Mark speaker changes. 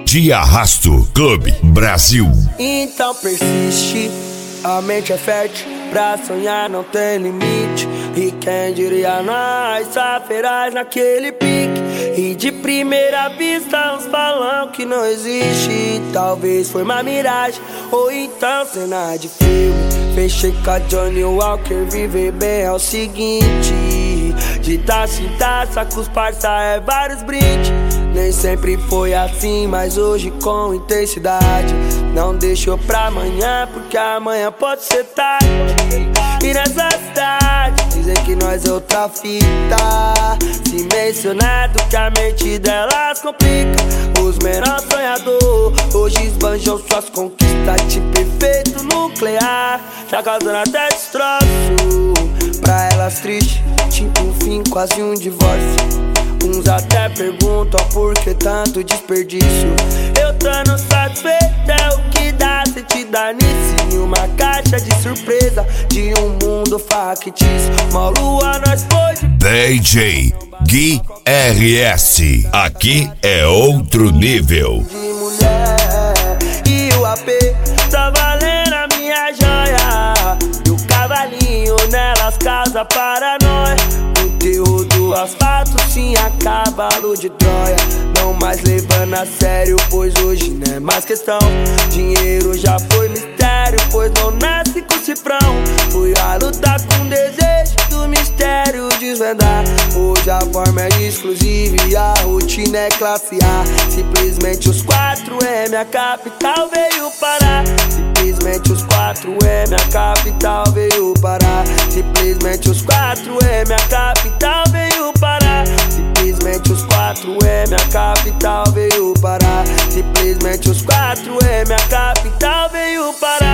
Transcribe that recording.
Speaker 1: De Arrasto Clube Brasil.
Speaker 2: Então persiste, a mente é fértil, pra sonhar não tem limite. E quem diria nós, só feraz naquele pique. E de primeira vista uns falam que não existe. Talvez foi uma miragem, ou então cena de filme. Fechei com a Johnny Walker, viver bem é o seguinte: de taça em taça com os parça é vários brindes. Nem sempre foi assim, mas hoje com intensidade. Não deixou pra amanhã, porque amanhã pode ser tarde. E nessa cidade dizem que nós é outra fita. Se mencionado que a mente delas complica. Os menores sonhador hoje esbanjam suas conquistas. Tipo efeito nuclear, já causando até destroço. Pra elas triste, tipo um fim, quase um divórcio. Uns até perguntam por que tanto desperdício. Eu tô no satisfeito, é o que dá se te dar nisso. Em uma caixa de surpresa de um mundo factício. Uma lua nós pôde.
Speaker 1: DJ Gui RS, aqui é outro nível.
Speaker 2: De mulher e o AP tá valendo a minha joia. E o cavalinho nelas casa para nós. O terror do asfalto sim a cavalo de Troia. Não mais levando a sério, pois hoje não é mais questão. Dinheiro já foi mistério, pois não nasce com cifrão. Fui a lutar com desejo do mistério desvendar. Hoje a forma é exclusiva e a rotina é classe A. Simplesmente os 4M, a capital veio parar. Simplesmente os 4M, a capital veio parar. Simplesmente os 4M, a capital veio parar. Simplesmente os 4M, a capital veio parar. Simplesmente os 4M, a capital veio parar.